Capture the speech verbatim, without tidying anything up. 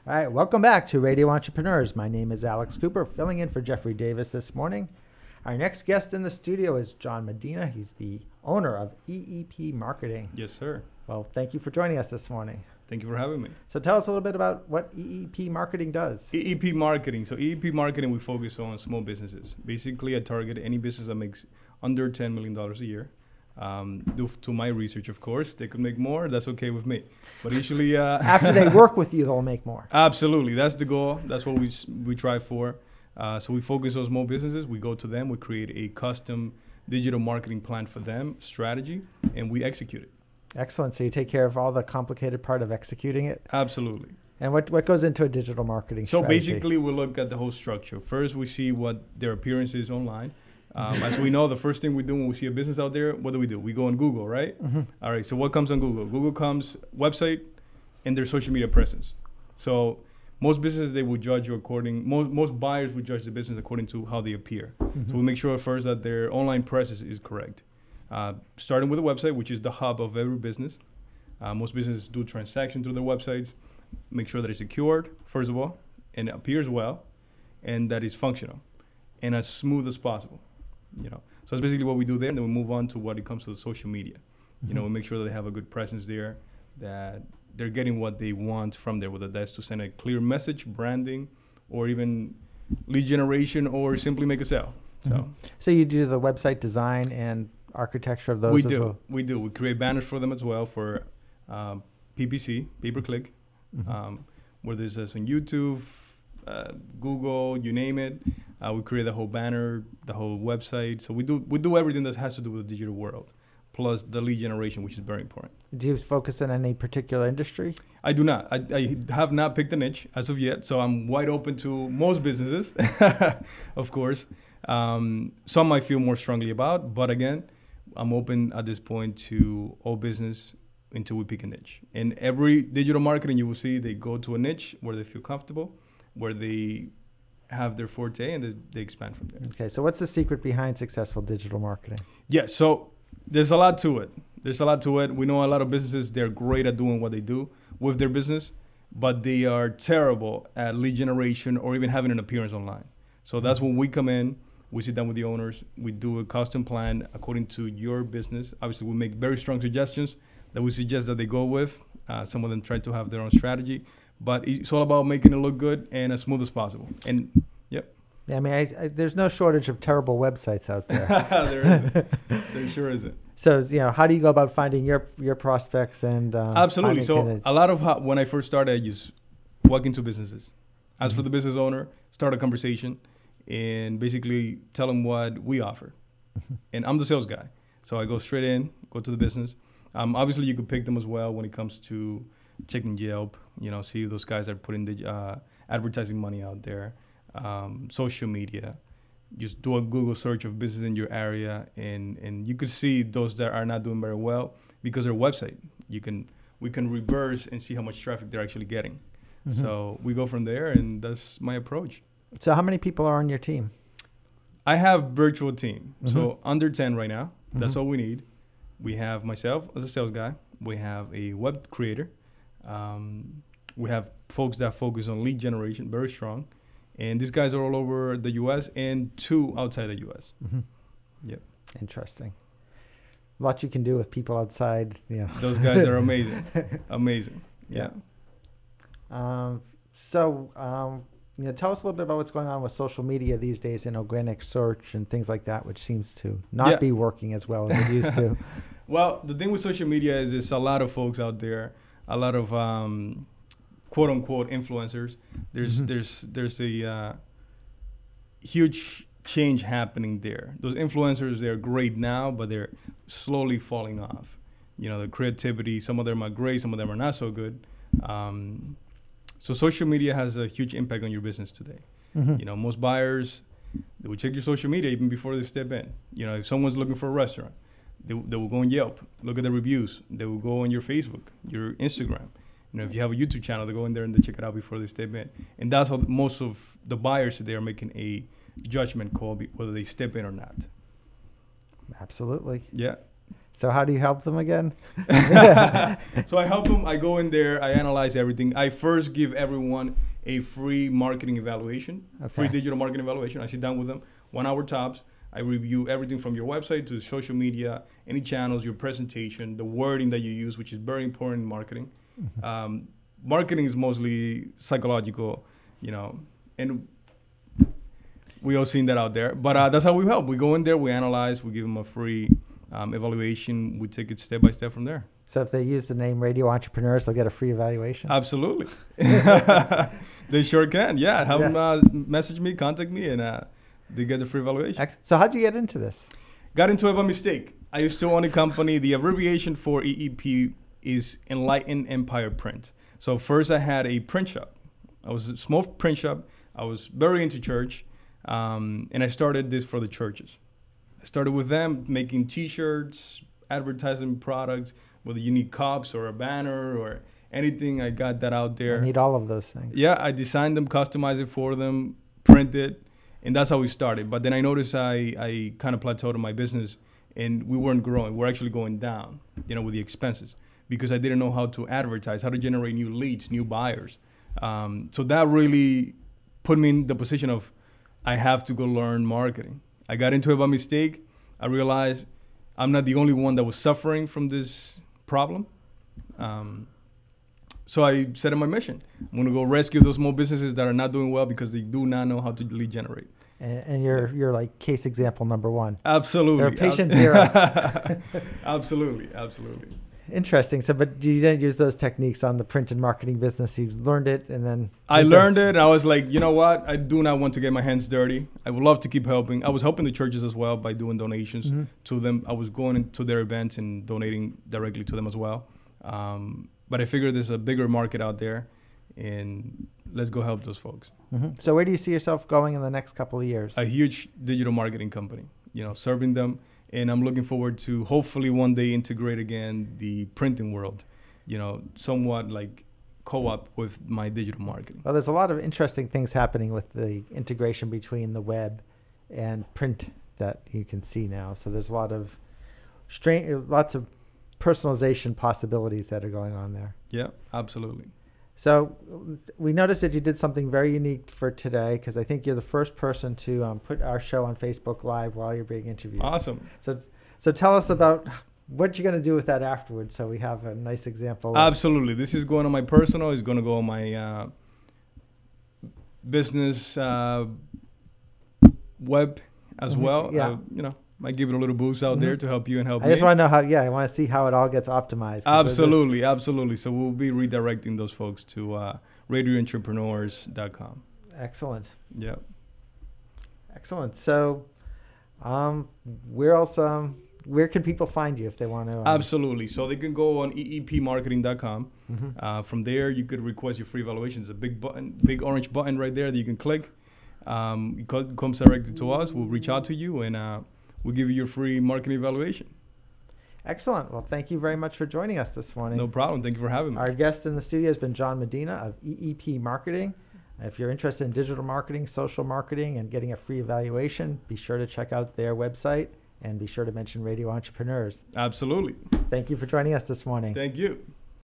All right, welcome back to Radio Entrepreneurs. My name is Alex Cooper, filling in for Jeffrey Davis this morning. Our next guest in the studio is John Medina. He's the owner of E E P Marketing. Yes, sir. Well, thank you for joining us this morning. Thank you for having me. So tell us a little bit about what E E P Marketing does. E E P Marketing. So E E P Marketing, we focus on small businesses. Basically, I target any business that makes under ten million dollars a year. Um, due to my research, of course, they could make more. That's okay with me. But usually, uh, after they work with you, they'll make more. Absolutely, that's the goal. That's what we we try for. Uh, so we focus on small businesses. We go to them. We create a custom digital marketing plan for them, strategy, and we execute it. Excellent. So you take care of all the complicated part of executing it. Absolutely. And what what goes into a digital marketing so strategy? So basically, we look at the whole structure. First, we see what their appearance is online. Um, as we know, the first thing we do when we see a business out there, what do we do? We go on Google, right? Mm-hmm. All right, so what comes on Google? Google comes website and their social media presence. So most businesses, they would judge you according, most, most buyers would judge the business according to how they appear. Mm-hmm. So we make sure first that their online presence is correct. Uh, starting with a website, which is the hub of every business. Uh, most businesses do transactions through their websites. Make sure that it's secured, first of all, and it appears well, and that it's functional, and as smooth as possible. You know, so that's basically what we do there. And then we move on to what it comes to the social media. Mm-hmm. You know, we make sure that they have a good presence there, that they're getting what they want from there, whether that's to send a clear message, branding, or even lead generation, or simply make a sale. So, mm-hmm. so you do the website design and architecture of those we as do. well? We do. We create banners for them as well for um, P P C, pay-per-click, mm-hmm. um, whether it's on YouTube, uh, Google, you name it. Uh, we create the whole banner, the whole website. So we do we do everything that has to do with the digital world, plus the lead generation, which is very important. Do you focus on any particular industry? I do not. I, I have not picked a niche as of yet, so I'm wide open to most businesses, of course. Um, some I feel more strongly about, but again, I'm open at this point to all business until we pick a niche. In every digital marketing, you will see they go to a niche where they feel comfortable, where they have their forte, and they, they expand from there. Okay, so what's the secret behind successful digital marketing? Yeah, so there's a lot to it. There's a lot to it. We know a lot of businesses, they're great at doing what they do with their business, but they are terrible at lead generation or even having an appearance online. So that's when we come in, we sit down with the owners, we do a custom plan according to your business. Obviously, we make very strong suggestions that we suggest that they go with. Uh, some of them try to have their own strategy. But it's all about making it look good and as smooth as possible. And, yep. Yeah, I mean, I, I, there's no shortage of terrible websites out there. There isn't. There sure isn't. So, you know, how do you go about finding your your prospects and um, Absolutely. So candidates? A lot of how, when I first started, I just walk into businesses. As mm-hmm. for the business owner, start a conversation and basically tell them what we offer. And I'm the sales guy. So I go straight in, go to the business. Um, obviously, you could pick them as well when it comes to checking Yelp, you know, see if those guys are putting the uh, advertising money out there, um, social media. Just do a Google search of business in your area, and, and you could see those that are not doing very well because their website. You can we can reverse and see how much traffic they're actually getting. Mm-hmm. So we go from there, and that's my approach. So how many people are on your team? I have virtual team, mm-hmm. so under ten right now. Mm-hmm. That's all we need. We have myself as a sales guy. We have a web creator. Um, we have folks that focus on lead generation, very strong. And these guys are all over the U S and two outside the U S. Mm-hmm. Yep. Interesting. A lot you can do with people outside. Yeah. Those guys are amazing. Amazing. Yeah. Um, so, um, you know, tell us a little bit about what's going on with social media these days in organic search and things like that, which seems to not yeah. be working as well as it used to. Well, the thing with social media is there's a lot of folks out there, a lot of um, quote unquote influencers. There's mm-hmm. there's there's a uh, huge change happening there. Those influencers, they're great now, but they're slowly falling off. You know, the creativity, some of them are great, some of them are not so good. Um, so social media has a huge impact on your business today. Mm-hmm. You know, most buyers, they will check your social media even before they step in. You know, if someone's looking for a restaurant, they, they will go on Yelp, look at the reviews. They will go on your Facebook, your Instagram. You know, if you have a YouTube channel, they go in there and they check it out before they step in. And that's how most of the buyers today are making a judgment call, whether they step in or not. Absolutely. Yeah. So how do you help them again? So I help them. I go in there. I analyze everything. I first give everyone a free marketing evaluation, Okay. free digital marketing evaluation. I sit down with them, one hour tops. I review everything from your website to social media, any channels, your presentation, the wording that you use, which is very important in marketing. Mhm. Um, marketing is mostly psychological, you know, and we all seen that out there. But uh, that's how we help. We go in there, we analyze, we give them a free um, evaluation. We take it step by step from there. So if they use the name Radio Entrepreneurs, they'll get a free evaluation? Absolutely. They sure can. Yeah, have Yeah. them uh, message me, contact me, and uh, they get a free evaluation. Ex- So how'd you get into this? Got into it by mistake. I used to own a company. The abbreviation for E E P is Enlightened Empire Print. So first I had a print shop. I was a small print shop. I was very into church. Um, and I started this for the churches. I started with them making T-shirts, advertising products, whether you need cups or a banner or anything. I got that out there. I need all of those things. Yeah, I designed them, customized it for them, print it, and that's how we started. But then I noticed I, I kind of plateaued in my business, and we weren't growing. We're actually going down, you know, with the expenses, because I didn't know how to advertise, how to generate new leads, new buyers. Um, so that really put me in the position of I have to go learn marketing. I got into it by mistake. I realized I'm not the only one that was suffering from this problem. Um, So I set up my mission. I'm going to go rescue those small businesses that are not doing well because they do not know how to lead generate. And, and you're you're like case example number one. Absolutely. They're patient zero. Absolutely. Absolutely. Interesting. So, but you didn't use those techniques on the print and marketing business. You learned it, and then I learned it. And I was like, you know what? I do not want to get my hands dirty. I would love to keep helping. I was helping the churches as well by doing donations Mhm. to them. I was going into their events and donating directly to them as well. Um, But I figured there's a bigger market out there, and let's go help those folks. Mhm. So where do you see yourself going in the next couple of years? A huge digital marketing company, you know, serving them. And I'm looking forward to hopefully one day integrate again the printing world, you know, somewhat like co-op with my digital marketing. Well, there's a lot of interesting things happening with the integration between the web and print that you can see now. So there's a lot of strange, lots of personalization possibilities that are going on there. Yeah, absolutely. So we noticed that you did something very unique for today, because I think you're the first person to um, put our show on Facebook Live while you're being interviewed. Awesome. So, so tell us about what you're going to do with that afterwards, so we have a nice example. Absolutely. This is going on my personal. It's going to go on my uh, business uh, web as Mhm. well. Yeah. Uh, you know, might give it a little boost out Mhm. there to help you and help I me. just want to know how. Yeah, I want to see how it all gets optimized. 'cause those are- Absolutely, absolutely. So we'll be redirecting those folks to uh, radio entrepreneurs dot com. Excellent. Yeah. Excellent. So, um, where else? Um, where can people find you if they want to? Um, Absolutely. So they can go on E E P marketing dot com. mhm. Uh, from there, you could request your free evaluation. It's a big button, big orange button right there that you can click. Um, it co- comes directly to us. We'll reach out to you, and uh, we'll give you your free marketing evaluation. Excellent. Well, thank you very much for joining us this morning. No problem. Thank you for having me. Our guest in the studio has been John Medina of E E P Marketing. If you're interested in digital marketing, social marketing, and getting a free evaluation, be sure to check out their website and be sure to mention Radio Entrepreneurs. Absolutely. Thank you for joining us this morning. Thank you.